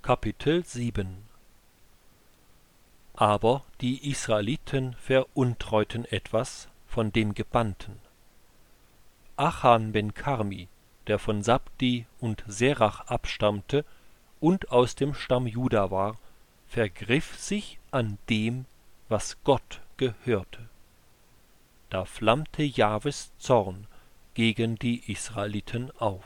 Kapitel 7. Aber die Israeliten veruntreuten etwas von dem Gebannten. Achan ben Karmi, der von Sabdi und Serach abstammte und aus dem Stamm Juda war, vergriff sich an dem, was Gott gehörte. Da flammte Jahwes Zorn gegen die Israeliten auf.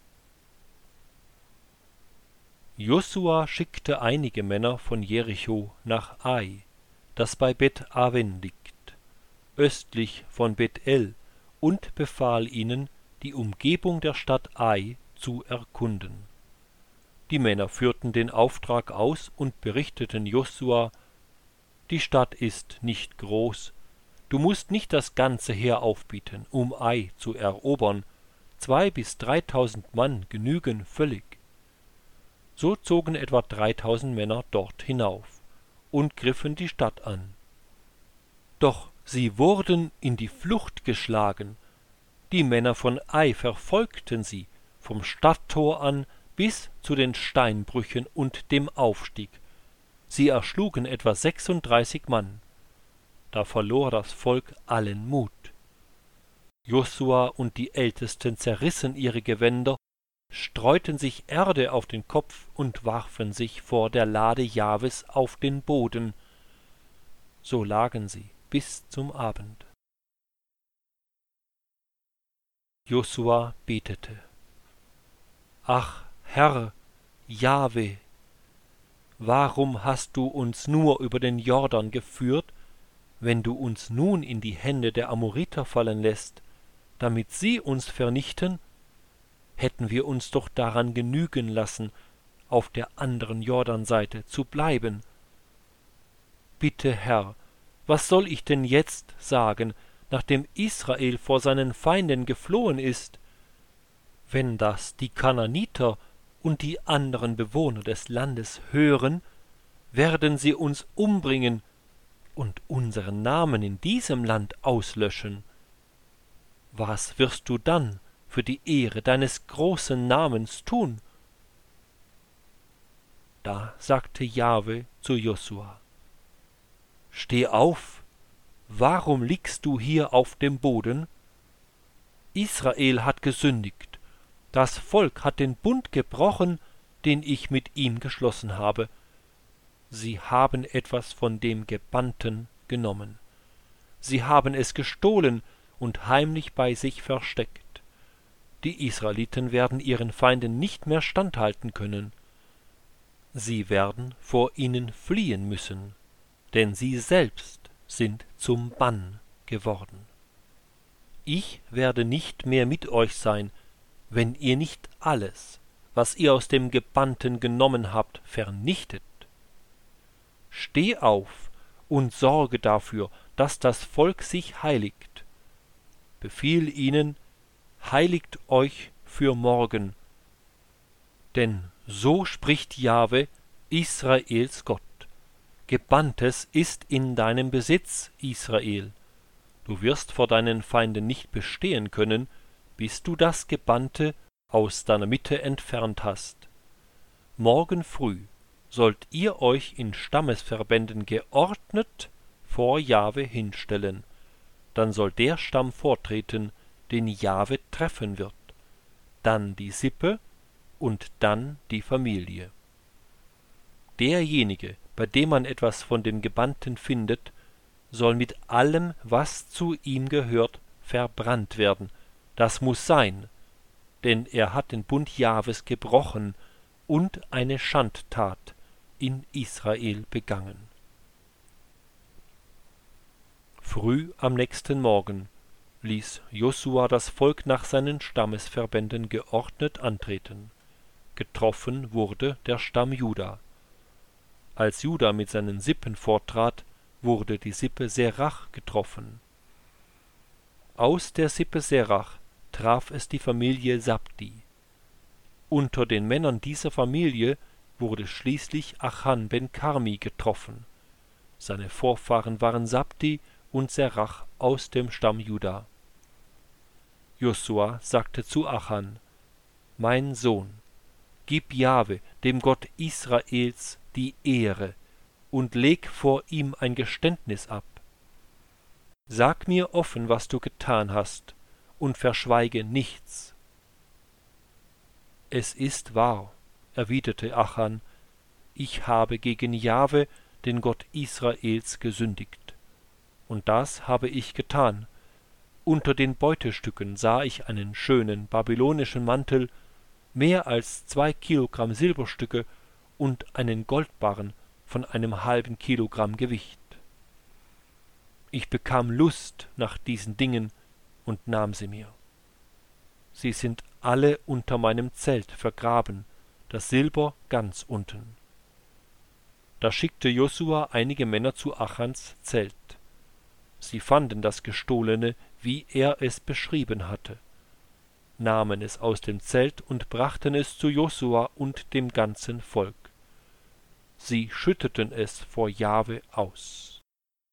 Josua schickte einige Männer von Jericho nach Ai, das bei Bet-Aven liegt, östlich von Bet-El, und befahl ihnen, die Umgebung der Stadt Ai zu erkunden. Die Männer führten den Auftrag aus und berichteten Josua: Die Stadt ist nicht groß, du musst nicht das ganze Heer aufbieten, um Ai zu erobern, 2.000 bis 3.000 Mann genügen völlig. So zogen etwa 3.000 Männer dort hinauf und griffen die Stadt an. Doch sie wurden in die Flucht geschlagen. Die Männer von Ai verfolgten sie vom Stadttor an bis zu den Steinbrüchen und dem Aufstieg. Sie erschlugen etwa 36 Mann. Da verlor das Volk allen Mut. Josua und die Ältesten zerrissen ihre Gewänder, streuten sich Erde auf den Kopf und warfen sich vor der Lade Jahwes auf den Boden. So lagen sie bis zum Abend. Josua betete: Ach, Herr, Jahwe, warum hast du uns nur über den Jordan geführt, wenn du uns nun in die Hände der Amoriter fallen lässt, damit sie uns vernichten? Hätten wir uns doch daran genügen lassen, auf der anderen Jordanseite zu bleiben. Bitte, Herr, was soll ich denn jetzt sagen, nachdem Israel vor seinen Feinden geflohen ist? Wenn das die Kananiter und die anderen Bewohner des Landes hören, werden sie uns umbringen und unseren Namen in diesem Land auslöschen. Was wirst du dann für die Ehre deines großen Namens tun? Da sagte Jahwe zu Josua: Steh auf, warum liegst du hier auf dem Boden? Israel hat gesündigt, das Volk hat den Bund gebrochen, den ich mit ihm geschlossen habe. Sie haben etwas von dem Gebannten genommen. Sie haben es gestohlen und heimlich bei sich versteckt. Die Israeliten werden ihren Feinden nicht mehr standhalten können. Sie werden vor ihnen fliehen müssen, denn sie selbst sind zum Bann geworden. Ich werde nicht mehr mit euch sein, wenn ihr nicht alles, was ihr aus dem Gebannten genommen habt, vernichtet. Steh auf und sorge dafür, dass das Volk sich heiligt. Befiehl ihnen: Heiligt euch für morgen. Denn so spricht Jahwe, Israels Gott: Gebanntes ist in deinem Besitz, Israel. Du wirst vor deinen Feinden nicht bestehen können, bis du das Gebannte aus deiner Mitte entfernt hast. Morgen früh sollt ihr euch in Stammesverbänden geordnet vor Jahwe hinstellen. Dann soll der Stamm vortreten, den Jahwe treffen wird, dann die Sippe und dann die Familie. Derjenige, bei dem man etwas von dem Gebannten findet, soll mit allem, was zu ihm gehört, verbrannt werden. Das muß sein, denn er hat den Bund Jahwes gebrochen und eine Schandtat in Israel begangen. Früh am nächsten Morgen ließ Josua das Volk nach seinen Stammesverbänden geordnet antreten. Getroffen wurde der Stamm Juda. Als Juda mit seinen Sippen vortrat, wurde die Sippe Serach getroffen. Aus der Sippe Serach traf es die Familie Sabdi. Unter den Männern dieser Familie wurde schließlich Achan ben Karmi getroffen. Seine Vorfahren waren Sabdi und Serach aus dem Stamm Juda. Josua sagte zu Achan: Mein Sohn, gib Jahwe, dem Gott Israels, die Ehre, und leg vor ihm ein Geständnis ab. Sag mir offen, was du getan hast, und verschweige nichts. Es ist wahr, erwiderte Achan, ich habe gegen Jahwe, den Gott Israels, gesündigt. Und das habe ich getan. Unter den Beutestücken sah ich einen schönen babylonischen Mantel, mehr als 2 Kilogramm Silberstücke und einen Goldbarren von einem halben Kilogramm Gewicht. Ich bekam Lust nach diesen Dingen und nahm sie mir. Sie sind alle unter meinem Zelt vergraben, das Silber ganz unten. Da schickte Josua einige Männer zu Achans Zelt. Sie fanden das Gestohlene, wie er es beschrieben hatte, nahmen es aus dem Zelt und brachten es zu Josua und dem ganzen Volk. Sie schütteten es vor Jahwe aus.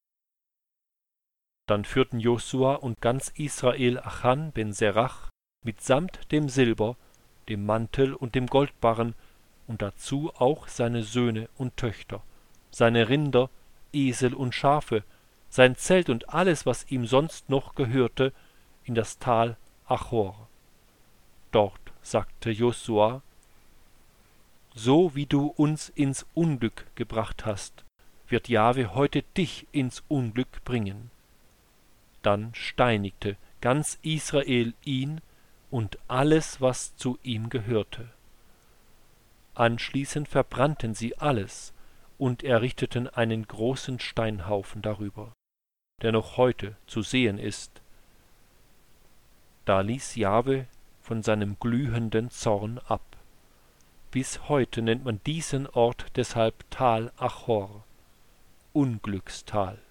Dann führten Josua und ganz Israel Achan ben Serach mitsamt dem Silber, dem Mantel und dem Goldbarren und dazu auch seine Söhne und Töchter, seine Rinder, Esel und Schafe, sein Zelt und alles, was ihm sonst noch gehörte, in das Tal Achor. Dort sagte Josua: So wie du uns ins Unglück gebracht hast, wird Jahwe heute dich ins Unglück bringen. Dann steinigte ganz Israel ihn und alles, was zu ihm gehörte. Anschließend verbrannten sie alles und errichteten einen großen Steinhaufen darüber, der noch heute zu sehen ist. Da ließ Jahwe von seinem glühenden Zorn ab. Bis heute nennt man diesen Ort deshalb Tal Achor, Unglückstal.